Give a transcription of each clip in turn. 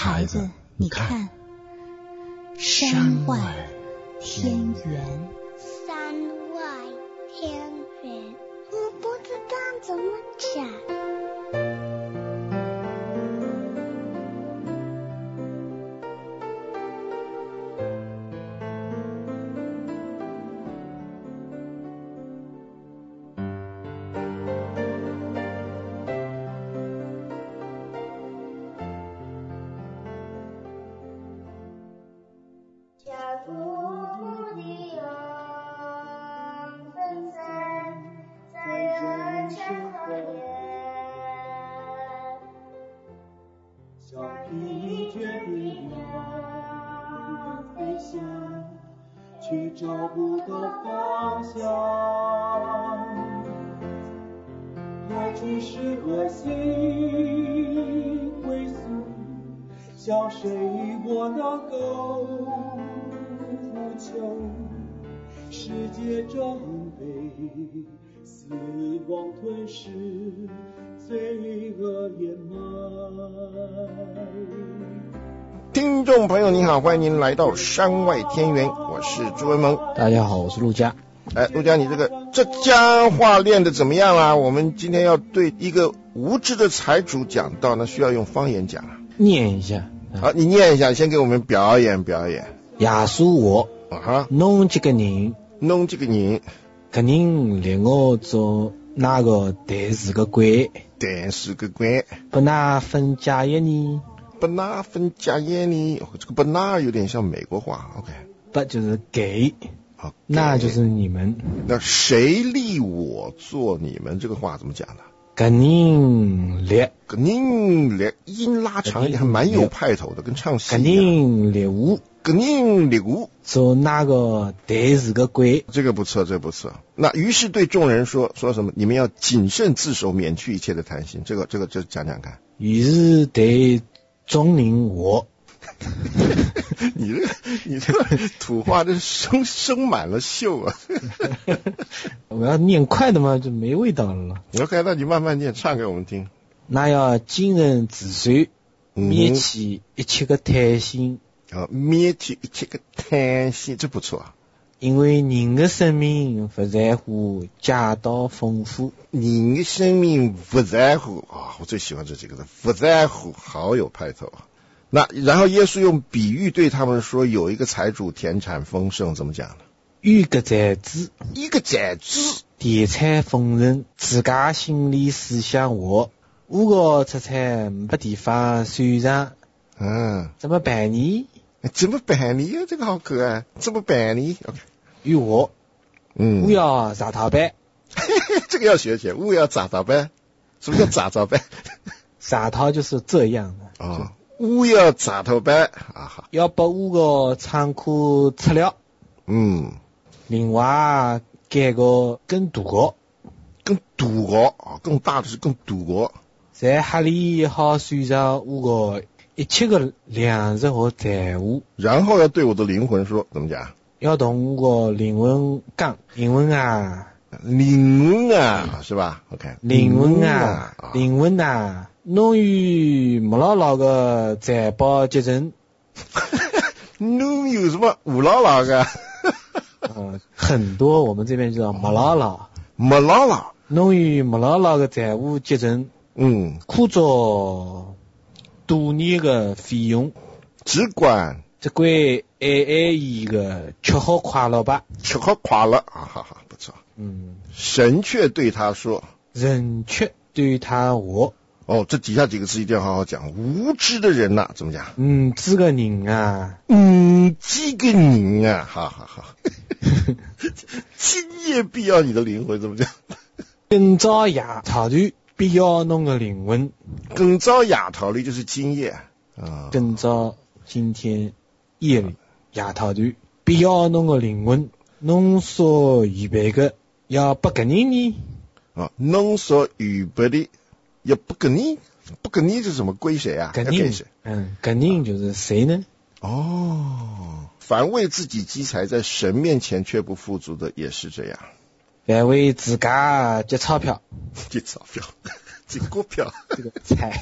孩子，你看，山外天圆。 山外天圆，我不知道怎么讲。 去找不到方向，来去是何心归宿，向谁我能够呼求？世界正被死亡吞噬，罪恶掩埋。 听众朋友您好，欢迎您来到山外天圆，我是朱文萌。 大家好，我是陆家。 陆家，你这家话练得怎么样啊？我们今天要对一个无知的财主讲道，那需要用方言讲啊。 念一下。 好，你念一下，先给我们表演表演。 耶稣话， 侬这个人，搿人立我做哪个第四个官？ 不拿分家业呢？ 不拿分家业呢？这个不拿有点像美国话 ，OK？ 不就是给？ 好， 那就是你们。 那谁立我做你们？这个话怎么讲的？ 搿人立， 音拉长一点，还蛮有派头的，跟唱戏一样。 搿人立我做哪个第四个官？ 这个不错，这个不错。那于是对众人说什么？你们要谨慎自守，免去一切的贪心。这个讲讲看。 于是对众人我。 你这个土话，这生满了锈啊！ 我要念快的嘛，就没味道了。 OK， 那你慢慢念，唱给我们听。 那要谨慎自守，灭去一切个贪心。 灭去一切个贪心，这不错。 因为人的生命不在乎家道丰富。 人的生命不在乎我最喜欢这几个字，不在乎，好有派头啊！那然后耶稣用比喻对他们说，有一个财主田产丰盛，怎么讲呢？ 一个财主田产丰盛，自家心里思想我个出产没地方收藏，怎么办呢？ 这个好可爱，怎么办呢？ OK， 我要砸陶板。 这个要学起来，我要砸陶板。什么叫砸陶板？ 砸陶就是这样的我要砸陶板要把个仓库拆了，另外盖个更大的是更大个， 在哈里好收藏个一切个粮食和财物， 然后要对我的灵魂说，怎么讲？ 要同个灵魂讲，灵魂是吧 ？OK， 灵魂侬与没老老个财宝结成， 侬有什么无老老个？ 很多我们这边叫没老老，侬与没老老个财务结成，可做多年个费用， 只管这归一个吃好快乐吧， 不错。神却对他说， 人却对他我。 这底下几个字一定要好好讲。无知的人怎么讲？ 这个人啊， 好。今夜必要你的灵魂，怎么讲？ 今朝夜头里必要侬个灵魂。 今朝夜头里就是今夜今朝今天夜里夜头里必要侬个灵魂，侬所预备的要不给人呢？ 侬所预备的要不给你是什么？归谁啊？ 给谁？给人就是谁呢？ 凡为自己积财，在神面前却不富足的，也是这样。 凡为自家积钞票， 积股票， 这个财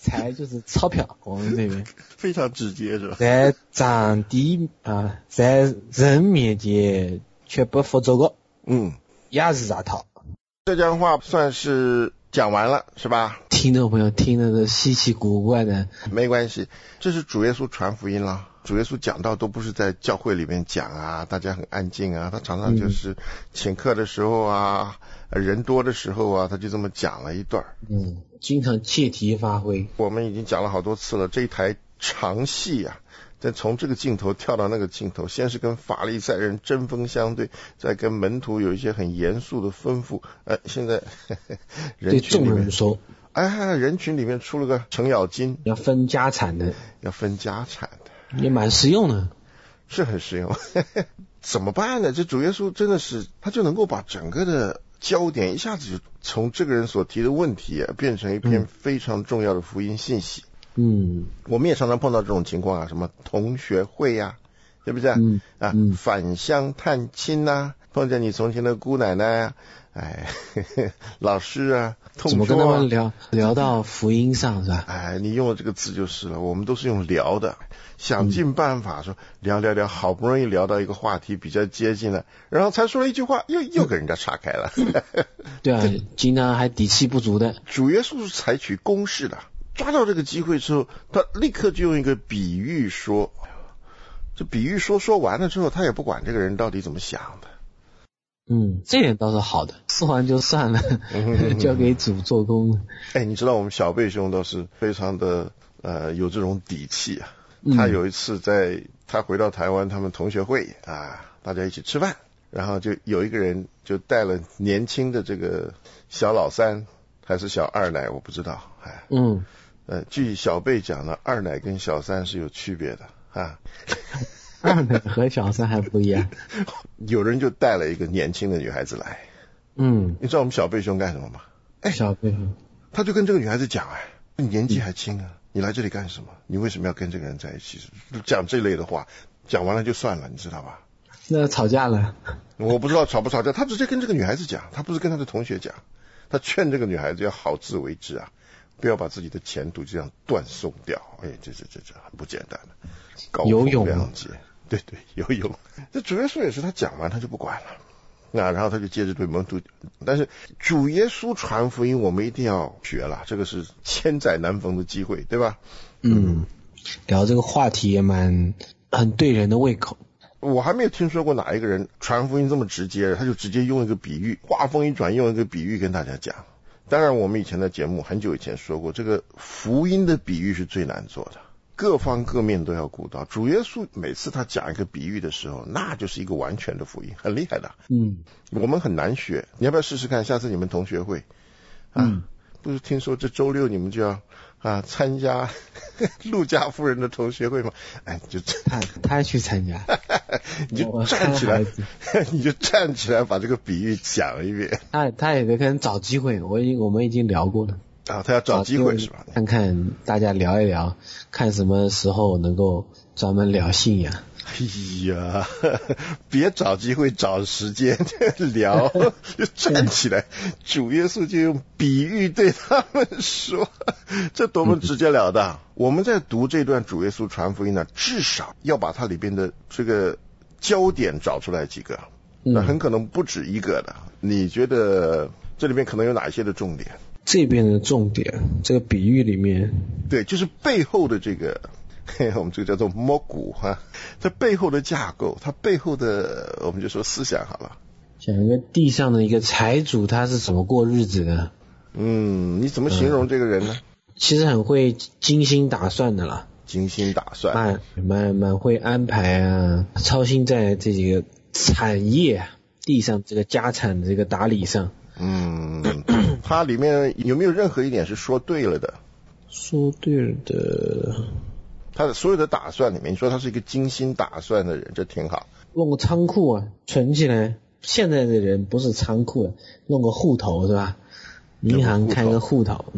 财就是钞票，我们这边非常直接是吧？ 在上帝啊，在人面前却不服这个，也是这套。 这段话算是讲完了是吧？ 听众朋友听的是稀奇古怪的， 没关系，这是主耶稣传福音了。主耶稣讲道都不是在教会里面讲啊，大家很安静啊，他常常就是请客的时候啊，人多的时候啊，他就这么讲了一段。 经常借题发挥。 我们已经讲了好多次了，这一台长戏啊，再从这个镜头跳到那个镜头，先是跟法利赛人针锋相对，再跟门徒有一些很严肃的吩咐。现在人群里面对众人说， 人群里面出了个程咬金， 要分家产的， 也蛮实用的， 是很实用。怎么办呢？这主耶稣真的是，他就能够把整个的焦点一下子就从这个人所提的问题变成一篇非常重要的福音信息。我们也常常碰到这种情况啊，什么同学会啊，对不对？返乡探亲啊，碰见你从前的姑奶奶啊，老师啊，同桌啊， 怎么跟他们聊到福音上是吧？ 你用了这个字就是了，我们都是用聊的，想尽办法说聊，好不容易聊到一个话题比较接近了，然后才说了一句话，又给人家岔开了。 对啊，经常还底气不足的。 主耶稣是采取攻势的，抓到这个机会之后，他立刻就用一个比喻说，这比喻说完了之后，他也不管这个人到底怎么想的。 这点倒是好的，说完就算了，交给主做工。 你知道我们小贝兄倒是非常的有这种底气啊。他有一次他回到台湾，他们同学会啊，大家一起吃饭，然后就有一个人就带了年轻的这个小老三还是小二奶，我不知道。据小贝讲呢，二奶跟小三是有区别的啊。 二奶和小三还不一样。 有人就带了一个年轻的女孩子来。你知道我们小贝兄干什么吗？ 小贝兄， 他就跟这个女孩子讲，你年纪还轻啊，你来这里干什么？你为什么要跟这个人在一起？讲这类的话，讲完了就算了，你知道吧？ 那吵架了？ 我不知道吵不吵架，他直接跟这个女孩子讲，他不是跟他的同学讲，他劝这个女孩子要好自为之啊，不要把自己的前途这样断送掉。这很不简单的，高风亮节。对，游泳。这主耶稣也是，他讲完他就不管了，然后他就接着对门徒。但是主耶稣传福音，我们一定要学了，这个是千载难逢的机会，对吧？ 聊这个话题也很对人的胃口。 我还没有听说过哪一个人传福音这么直接，他就直接用一个比喻，话锋一转，用一个比喻跟大家讲。当然我们以前的节目很久以前说过，这个福音的比喻是最难做的，各方各面都要顾到。主耶稣每次他讲一个比喻的时候，那就是一个完全的福音，很厉害的。我们很难学，你要不要试试看？下次你们同学会不是听说这周六你们就要参加陆家夫人的同学会吗？就他去参加， 你就站起来，把这个比喻讲一遍。 他也得跟找机会，我们已经聊过了。 他要找机会是吧？ 看看大家聊一聊，看什么时候能够专门聊信仰。 别找机会，找时间聊，就站起来。主耶稣就用比喻对他们说，这多么直截了当。我们在读这段主耶稣传福音呢，至少要把它里边的这个焦点找出来几个，那很可能不止一个的。你觉得这里面可能有哪些的重点？ 这边的重点，这个比喻里面， 对，就是背后的这个，我们这个叫做摸骨它背后的架构，它背后的我们就说思想好了。 讲一个地上的一个财主，他是怎么过日子的？ 你怎么形容这个人呢？ 其实很会精心打算的啦。 精心打算， 蛮会安排啊，操心在这几个产业地上这个家产的这个打理上。 它里面有没有任何一点是说对了的？ 说对了的， 他的所有的打算里面，你说他是一个精心打算的人，这挺好。 弄个仓库啊，存起来。现在的人不是仓库，弄个户头是吧？银行开个户头。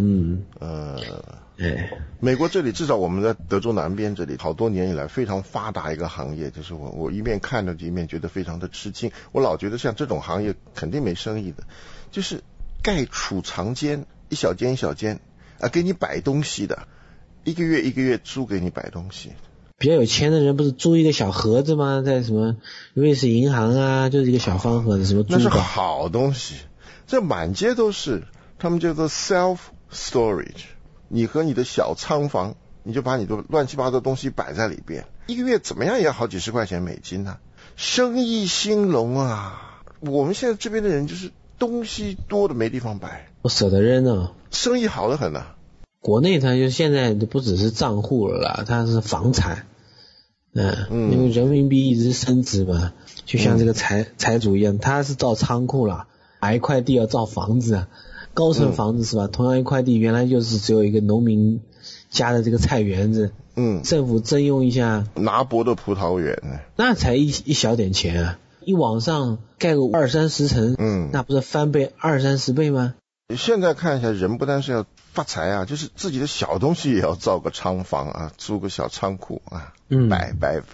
美国这里至少我们在德州南边这里，好多年以来非常发达一个行业，就是我一面看着一面觉得非常的吃惊。我老觉得像这种行业肯定没生意的，就是盖储藏间，一小间一小间给你摆东西的。 一个月租给你摆东西。 比较有钱的人不是租一个小盒子吗？在什么瑞士银行啊，就是一个小方盒子，什么珠宝。 那是好东西，这满街都是，他们叫做 self storage。你和你的小仓房，你就把你的乱七八糟东西摆在里边，一个月怎么样也要好几十块钱美金啊，生意兴隆啊。我们现在这边的人就是东西多的没地方摆， 不舍得扔啊， 生意好得很啊。 国内它就现在不只是账户了啦，它是房产。因为人民币一直升值嘛，就像这个财主一样，他是造仓库了，买一块地要造房子，高层房子是吧？同样一块地原来就是只有一个农民家的这个菜园子，政府征用一下拿博的葡萄园， 那才一小点钱啊，一往上盖个20-30层，那不是翻倍20-30倍吗？ 现在看一下，人不单是要发财啊，就是自己的小东西也要造个仓房啊，租个小仓库啊，摆。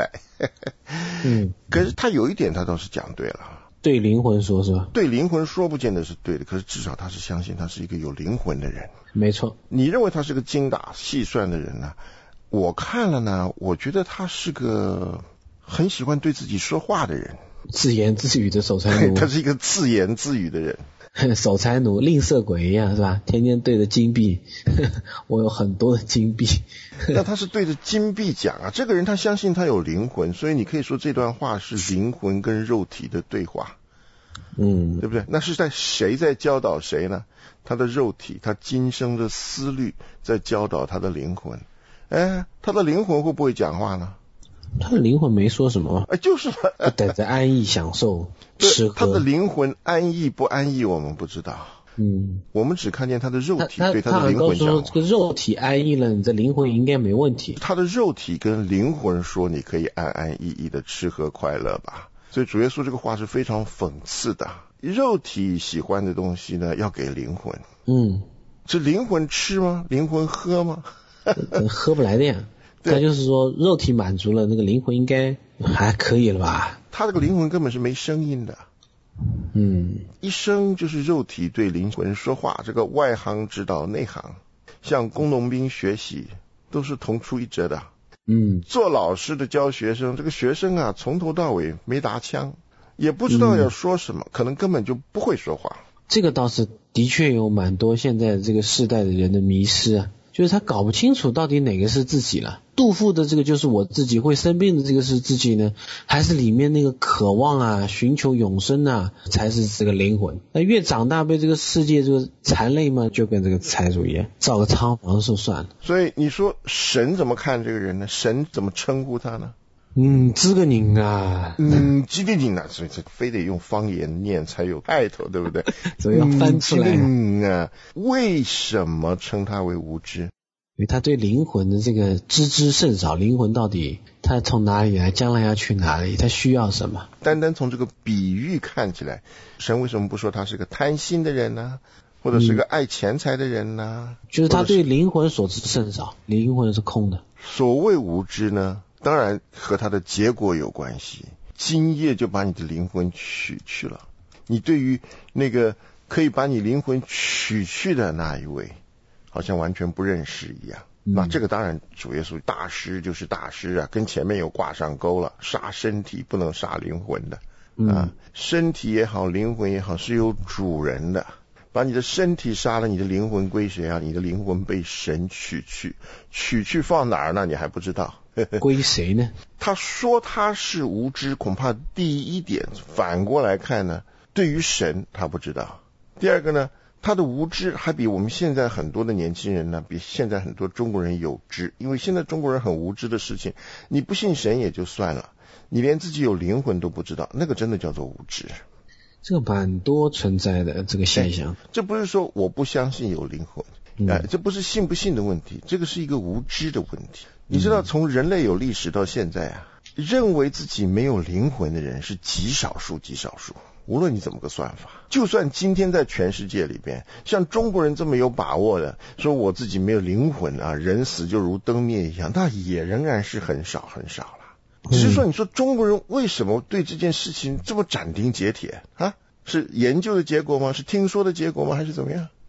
可是他有一点他倒是讲对了， 对灵魂说是吧？ 对灵魂说不见得是对的，可是至少他是相信他是一个有灵魂的人。 没错。你认为他是个精打细算的人呢？我看了呢，我觉得他是个很喜欢对自己说话的人， 自言自语的守财奴。 他是一个自言自语的人。 守财奴吝啬鬼一样是吧？天天对着金币，我有很多的金币。 那他是对着金币讲啊，这个人他相信他有灵魂，所以你可以说这段话是灵魂跟肉体的对话，对不对？那是在谁在教导谁呢？他的肉体，他今生的思虑在教导他的灵魂。他的灵魂会不会讲话呢？ 他的灵魂没说什么， 就是等着安逸享受吃喝。 他的灵魂安逸不安逸我们不知道，我们只看见他的肉体对他的灵魂讲话。他说这个肉体安逸了，你的灵魂应该没问题。 他的肉体跟灵魂说你可以安安逸逸的吃喝快乐吧。所以主耶稣这个话是非常讽刺的，肉体喜欢的东西呢要给灵魂。这灵魂吃吗？灵魂喝吗？ 喝不来的呀。他就是说肉体满足了，那个灵魂应该还可以了吧？ 他这个灵魂根本是没声音的。一生就是肉体对灵魂说话，这个外行指导内行，向工农兵学习都是同出一辙的。做老师的教学生，这个学生啊从头到尾没打枪，也不知道要说什么，可能根本就不会说话。 这个倒是的确有蛮多现在这个世代的人的迷失啊，就是他搞不清楚到底哪个是自己了。杜甫的这个就是我自己，会生病的这个是自己呢，还是里面那个渴望啊寻求永生啊才是这个灵魂？那越长大被这个世界这个缠累嘛，就跟这个财主一样，造个仓房就算了。 所以你说神怎么看这个人呢？神怎么称呼他呢？ 这个人啊， 这个人啊，所以这非得用方言念才有派头，对不对？ 所以要翻出来。 为什么称他为无知？ 因为他对灵魂的这个知甚少，灵魂到底他从哪里来，将来要去哪里，他需要什么？ 单单从这个比喻看起来，神为什么不说他是个贪心的人呢？或者是个爱钱财的人呢？ 就是他对灵魂所知甚少，灵魂是空的。 所谓无知呢，当然和他的结果有关系。今夜就把你的灵魂取去了，你对于那个可以把你灵魂取去的那一位好像完全不认识一样。那这个当然主耶稣大师就是大师啊，跟前面有挂上钩了，杀身体不能杀灵魂的身体也好灵魂也好是有主人的，把你的身体杀了，你的灵魂归谁啊？你的灵魂被神取去，取去放哪儿呢？你还不知道归谁呢？ 他说他是无知，恐怕第一点反过来看呢，对于神他不知道。第二个呢，他的无知还比我们现在很多的年轻人呢，比现在很多中国人有知。因为现在中国人很无知的事情，你不信神也就算了，你连自己有灵魂都不知道，那个真的叫做无知。 这个蛮多存在的这个现象。 这不是说我不相信有灵魂，这不是信不信的问题，这个是一个无知的问题。你知道从人类有历史到现在啊，认为自己没有灵魂的人是极少数极少数，无论你怎么个算法。就算今天在全世界里边，像中国人这么有把握的说我自己没有灵魂啊，人死就如灯灭一样，那也仍然是很少很少了。只是说你说中国人为什么对这件事情这么斩钉截铁啊？是研究的结果吗？是听说的结果吗？还是怎么样？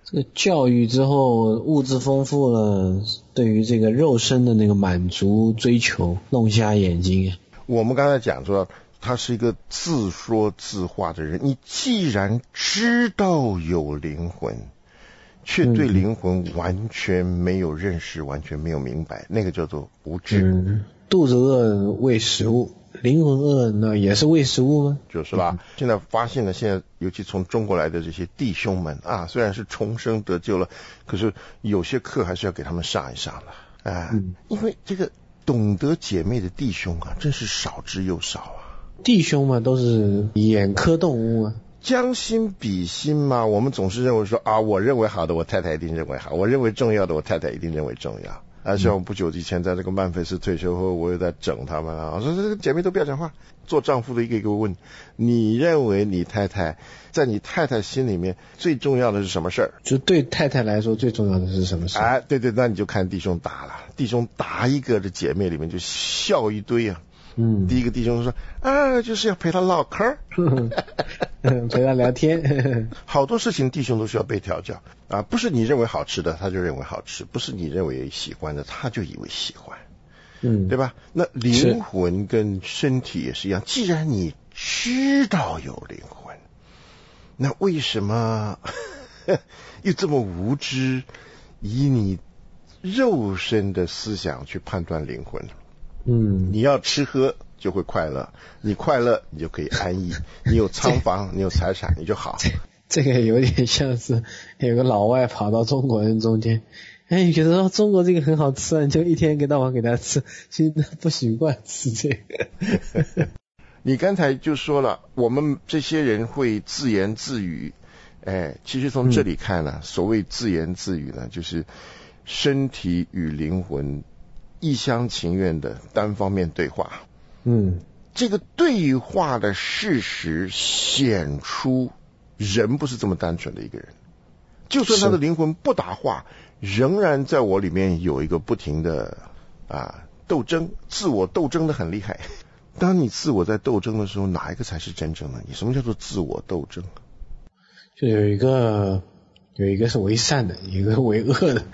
这个教育之后，物质丰富了，对于这个肉身的那个满足追求弄瞎眼睛。 我们刚才讲说他是一个自说自话的人，你既然知道有灵魂，却对灵魂完全没有认识，完全没有明白，那个叫做无知。 肚子饿喂食物，灵魂饿那也是喂食物吗？ 就是吧。现在发现了，现在尤其从中国来的这些弟兄们啊，虽然是重生得救了，可是有些课还是要给他们上一上的因为这个懂得姐妹的弟兄啊，真是少之又少啊。 弟兄嘛，都是眼科动物啊。 将心比心嘛，我们总是认为说啊，我认为好的，我太太一定认为好；我认为重要的，我太太一定认为重要。像我不久之前在这个曼菲斯退休后，我又在整他们啊，我说这个姐妹都不要讲话，做丈夫的一个一个问，你认为你太太在你太太心里面最重要的是什么事儿？ 就对太太来说最重要的是什么事？ 对，那你就看弟兄答了，弟兄答一个，这姐妹里面就笑一堆啊。第一个弟兄说就是要陪他唠嗑陪他聊天好多事情弟兄都需要被调教不是你认为好吃的他就认为好吃，不是你认为喜欢的他就以为喜欢对吧？那灵魂跟身体也是一样，既然你知道有灵魂，那为什么又这么无知，以你肉身的思想去判断灵魂？你要吃喝就会快乐，你快乐你就可以安逸，你有仓房你有财产你就好。 这个有点像是有个老外跑到中国人中间，你觉得中国这个很好吃你就一天到晚给他吃，其实不习惯吃这个你刚才就说了，我们这些人会自言自语，其实从这里看呢，所谓自言自语呢，就是身体与灵魂一厢情愿的单方面对话。这个对话的事实显出人不是这么单纯的一个人，就算他的灵魂不答话，仍然在我里面有一个不停的斗争，自我斗争的很厉害。当你自我在斗争的时候，哪一个才是真正的你？什么叫做自我斗争？ 就有一个是为善的，有一个为恶的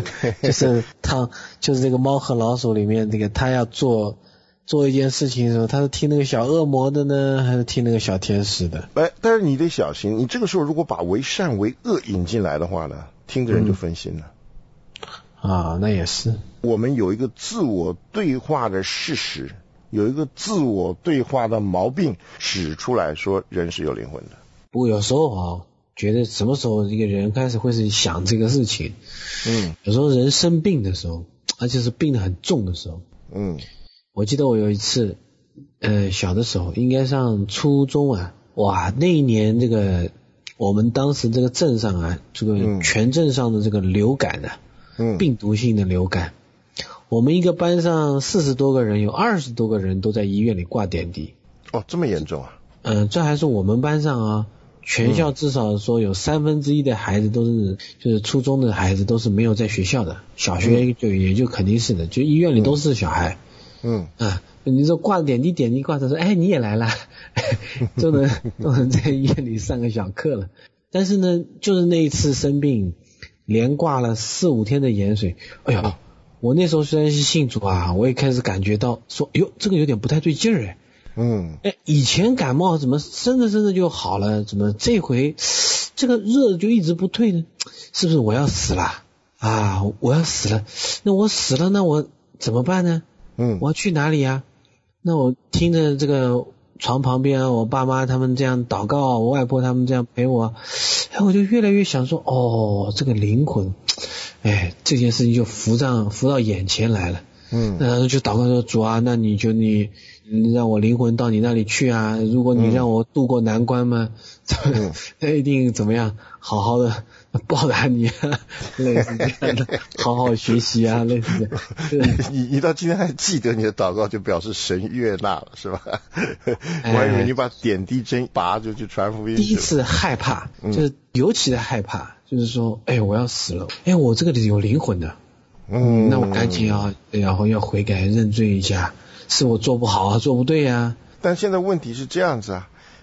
就是这个猫和老鼠里面，这个他要做一件事情的时候，他是听那个小恶魔的呢，还是听那个小天使的？ 但是你得小心，你这个时候如果把为善为恶引进来的话呢，听的人就分心了。 那也是。我们有一个自我对话的事实，有一个自我对话的毛病指出来说人是有灵魂的。 不过有时候觉得什么时候一个人开始会是想这个事情，有时候人生病的时候，而且是病得很重的时候，我记得我有一次小的时候应该上初中那一年这个我们当时这个镇上这个全镇上的这个流感病毒性的流感，我们一个班上40多个人，有20多个人都在医院里挂点滴。 这么严重这还是我们班上全校至少说有1/3的孩子都是，就是初中的孩子都是没有在学校的，小学也就肯定是的，就医院里都是小孩。你说挂点滴挂着说你也来了都能在医院里上个小课了。但是呢就是那一次生病连挂了4-5天的盐水，我那时候虽然是信主我也开始感觉到说这个有点不太对劲儿以前感冒怎么生着就好了，怎么这回这个热就一直不退呢？是不是我要死了我要死了，那我死了那我怎么办呢？我要去哪里那我听着这个床旁边我爸妈他们这样祷告，我外婆他们这样陪我，我就越来越想说这个灵魂这件事情就浮到眼前来了。那就祷告说主那你让我灵魂到你那里去如果你让我渡过难关嘛，一定怎么样好好的报答你类似这样的好好学习类似这样你到今天还记得你的祷告，就表示神悦纳了是吧？我还以为你把点滴针拔就去传福音。 第一次害怕，就是尤其的害怕，就是说我要死了，我这个里有灵魂的，那我赶紧要悔改认罪一下，是我做不好做不对但现在问题是这样子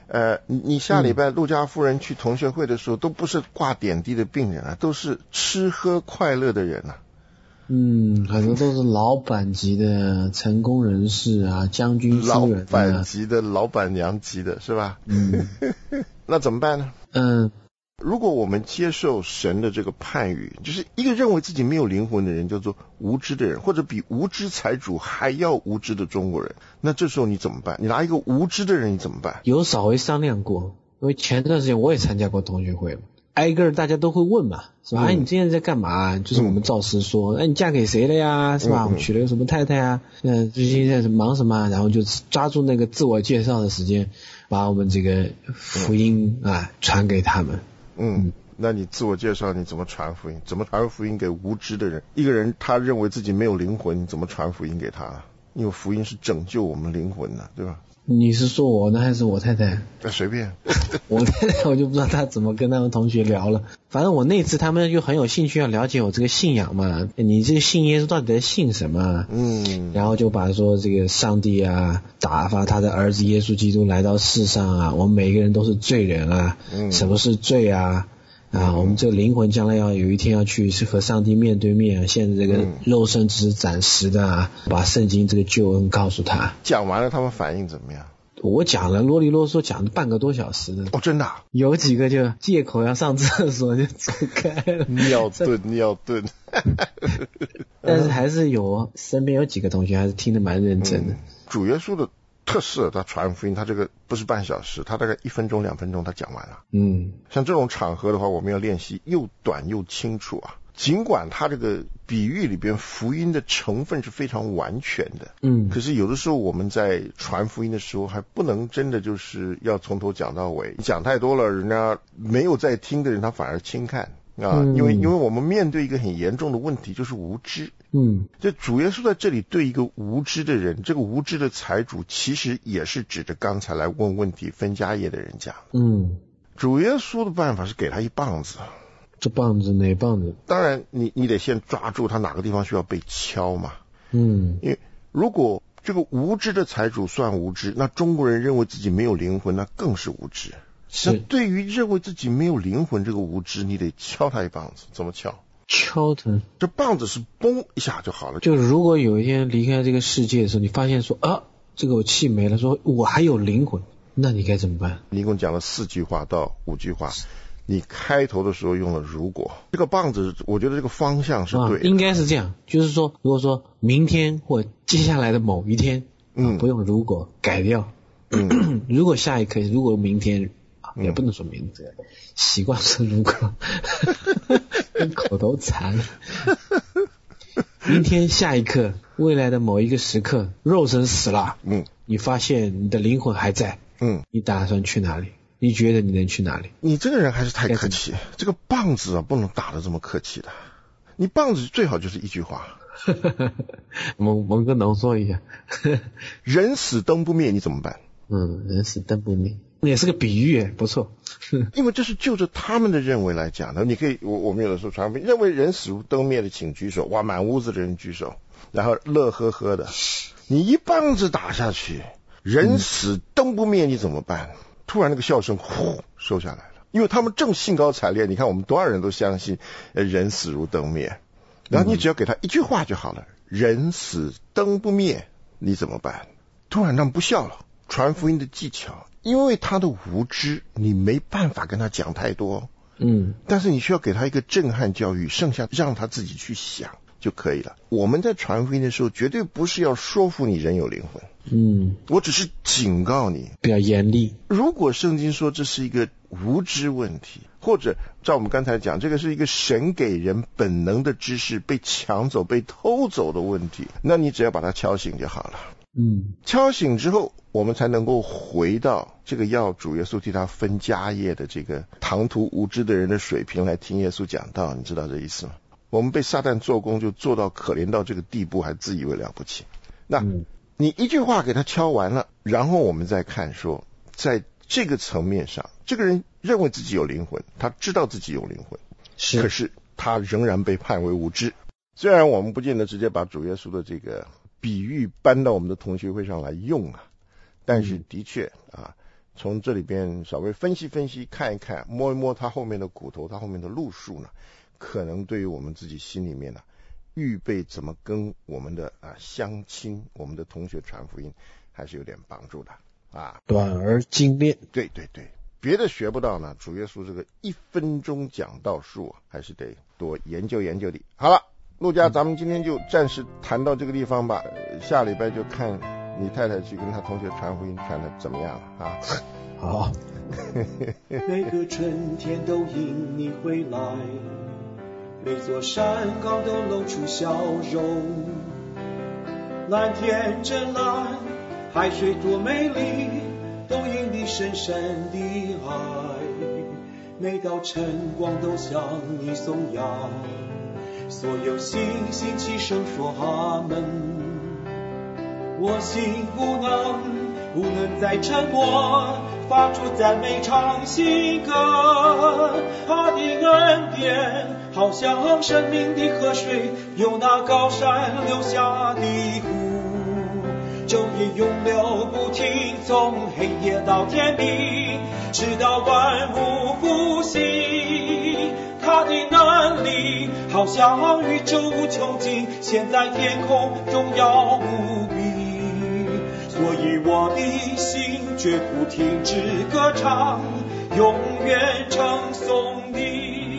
你下礼拜陆家夫人去同学会的时候，都不是挂点滴的病人啊，都是吃喝快乐的人啊。 很多都是老板级的成功人士啊，将军夫人、 老板级的、老板娘级的，是吧？那怎么办呢？如果我们接受神的这个判语，就是一个认为自己没有灵魂的人叫做无知的人，或者比无知财主还要无知的中国人，那这时候你怎么办？你拿一个无知的人你怎么办？ 有稍微商量过，因为前段时间我也参加过同学会，挨个大家都会问嘛，是吧？你今天在干嘛？就是我们造师说，你嫁给谁了呀？是吧？我娶了个什么太太啊？最近在忙什么？然后就抓住那个自我介绍的时间，把我们这个福音传给他们。 那你自我介绍你怎么传福音？怎么传福音给无知的人？一个人他认为自己没有灵魂，你怎么传福音给他？因为福音是拯救我们灵魂的，对吧？ 你是说我呢还是我太太？ 随便。 我太太我就不知道她怎么跟他们同学聊了。反正我那次他们就很有兴趣要了解我这个信仰嘛，你这个信耶稣到底在信什么？然后就把说这个上帝啊打发他的儿子耶稣基督来到世上啊，我们每个人都是罪人啊，什么是罪啊？我们这个灵魂将来要有一天要去是和上帝面对面，现在这个肉身只是暂时的啊，把圣经这个救恩告诉他。 讲完了他们反应怎么样？ 我讲了啰里啰嗦讲了半个多小时呢。 真的啊？ 有几个就借口要上厕所就走开了。 尿遁。 但是还是身边有几个同学还是听得蛮认真的。 主耶稣的特色，他传福音，他这个不是半小时，他大概1分钟2分钟他讲完了。像这种场合的话，我们要练习又短又清楚啊。尽管他这个比喻里边福音的成分是非常完全的，可是有的时候我们在传福音的时候还不能真的就是要从头讲到尾，讲太多了，人家没有在听的人他反而轻看啊，因为我们面对一个很严重的问题，就是无知。就主耶稣在这里对一个无知的人，这个无知的财主其实也是指着刚才来问问题分家业的人讲。主耶稣的办法是给他一棒子。 这棒子哪棒子？ 当然你得先抓住他哪个地方需要被敲嘛。因为如果这个无知的财主算无知，那中国人认为自己没有灵魂，那更是无知。那对于认为自己没有灵魂这个无知，你得敲他一棒子。怎么敲？ 敲他，这棒子是嘣一下就好了。 就如果有一天离开这个世界的时候，你发现说这个我气没了，说我还有灵魂，那你该怎么办？ 一共讲了4句话到5句话，你开头的时候用了如果，这个棒子我觉得这个方向是对的。 应该是这样，就是说如果说明天或接下来的某一天，不用如果，改掉。如果下一刻，如果明天也不能说明天，习惯说如果口头禅。明天下一刻，未来的某一个时刻，肉身死了，你发现你的灵魂还在，你打算去哪里？你觉得你能去哪里？你这个人还是太客气，这个棒子不能打得这么客气的。你棒子最好就是一句话。 蒙哥浓缩一下。 人死灯不灭，你怎么办？ 人死灯不灭也是个比喻，不错。 因为这是就着他们的认为来讲的。你可以，我们有的时候传福音，认为人死如灯灭的请举手。哇，满屋子的人举手，然后乐呵呵的。你一棒子打下去，人死灯不灭，你怎么办？突然那个笑声呼收下来了，因为他们正兴高采烈。你看我们多少人都相信人死如灯灭，然后你只要给他一句话就好了，人死灯不灭，你怎么办？突然他们不笑了。传福音的技巧，因为他的无知，你没办法跟他讲太多，但是你需要给他一个震撼教育，剩下让他自己去想就可以了。我们在传福音的时候，绝对不是要说服你人有灵魂，我只是警告你， 比较严厉。 如果圣经说这是一个无知问题，或者照我们刚才讲，这个是一个神给人本能的知识被抢走、被偷走的问题，那你只要把它敲醒就好了。敲醒之后，我们才能够回到这个要主耶稣替他分家业的这个唐突无知的人的水平来听耶稣讲道，你知道这意思吗？我们被撒旦做工就做到可怜到这个地步，还自以为了不起。那你一句话给他敲完了，然后我们再看说，在这个层面上，这个人认为自己有灵魂，他知道自己有灵魂，可是他仍然被判为无知。虽然我们不见得直接把主耶稣的这个比喻搬到我们的同学会上来用但是的确从这里边稍微分析分析，看一看，摸一摸它后面的骨头，它后面的路数呢，可能对于我们自己心里面呢，预备怎么跟我们的乡亲、我们的同学传福音，还是有点帮助的啊。 短而精炼。 对对对，别的学不到呢，主耶稣这个1分钟讲道术还是得多研究研究的。好了，陆家，咱们今天就暂时谈到这个地方吧，下礼拜就看你太太去跟她同学传福音传的怎么样了啊？ 好。 每个春天都因你回来，每座山岗都露出笑容，蓝天真蓝，海水多美丽，都因你深深的爱。每道晨光都向你颂扬，所有星星齐声说阿门。我心不能再沉默，发出赞美唱新歌。他的恩典好像生命的河水，由那高山流下的湖，昼夜永流不停，从黑夜到天明，直到万物复兴。他的能力好像宇宙无穷尽，现在天空荣耀无比。所以我的心绝不停止歌唱，永远称颂你。